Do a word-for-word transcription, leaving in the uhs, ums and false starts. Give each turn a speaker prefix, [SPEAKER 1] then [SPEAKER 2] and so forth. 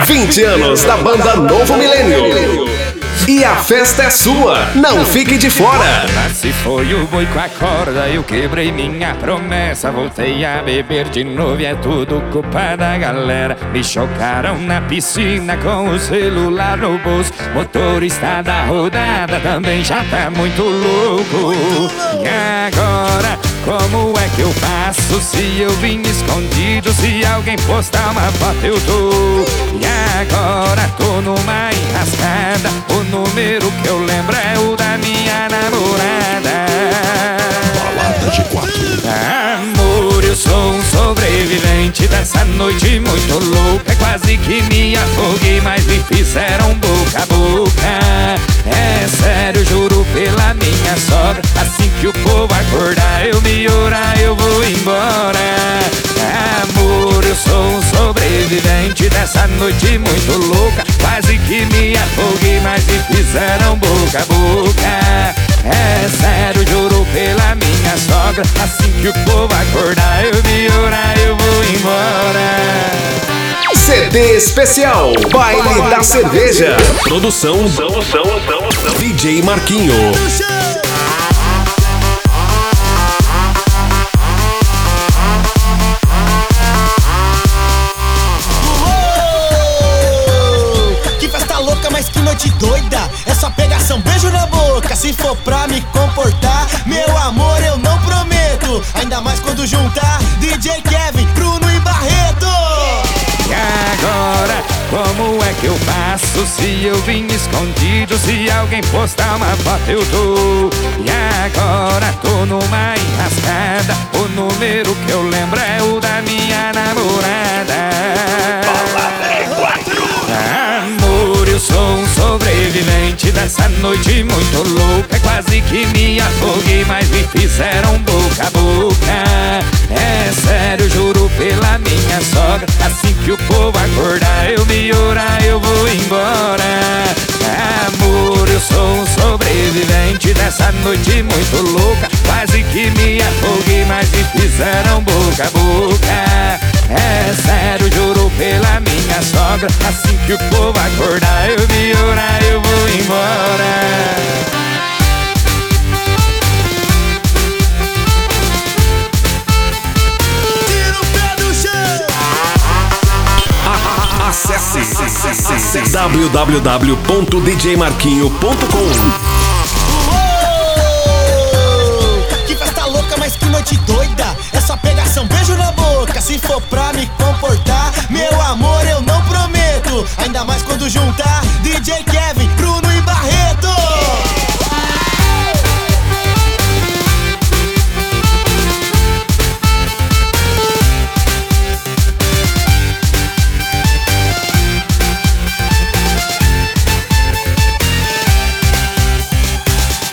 [SPEAKER 1] vinte anos da banda Novo Milênio. E a festa é sua, não fique de fora.
[SPEAKER 2] Se foi o boi com a corda, eu quebrei minha promessa. Voltei a beber de novo e é tudo culpa da galera. Me chocaram na piscina com o celular no bolso. Motorista da rodada também já tá muito louco. E agora, como é que eu faço se eu vim escondido? Se alguém postar uma foto eu tô. E agora tô numa enrascada. O número que eu lembro é o da minha namorada.
[SPEAKER 3] Balada G quatro.
[SPEAKER 2] Amor, eu sou um sobrevivente dessa noite muito louca. Quase que me afoguei, mas me fizeram boca a boca. É sério, juro pela minha sogra. Assim que o povo acordar, eu me orar, eu vou embora. Amor, eu sou um sobrevivente dessa noite muito louca. Quase que me afoguei, mas me fizeram boca a boca. É sério, juro pela minha sogra. Assim que o povo acordar, eu me orar, eu vou embora.
[SPEAKER 1] C D especial Baile da Cerveja. Produção D J Marquinho.
[SPEAKER 4] Que festa louca, mas que noite doida. É só pegação, beijo na boca. Se for pra me comportar, meu amor, eu não prometo. Ainda mais quando juntar D J Kevin, Bruno e Barreto.
[SPEAKER 2] E agora, como é que eu faço se eu vim escondido? Se alguém postar uma foto eu tô. E agora tô numa enrascada. O número que eu lembro é o da minha namorada.
[SPEAKER 3] Balada G quatro.
[SPEAKER 2] Amor, eu sou um sobrevivente dessa noite muito louca. Quase que me afoguei, mas me fizeram boca a boca. É sério, juro pela minha sogra. Assim que o povo acordar, eu me orar, eu vou embora. Amor, eu sou um sobrevivente dessa noite muito louca. Quase que me afoguei, mas me fizeram boca a boca. É sério, juro pela minha sogra. Assim que o povo acordar, eu me orar, eu vou embora.
[SPEAKER 1] Acesse w w w ponto d j marquinho ponto com.
[SPEAKER 4] Que festa louca, mas que noite doida. É só pegação, beijo na boca. Se for pra me comportar,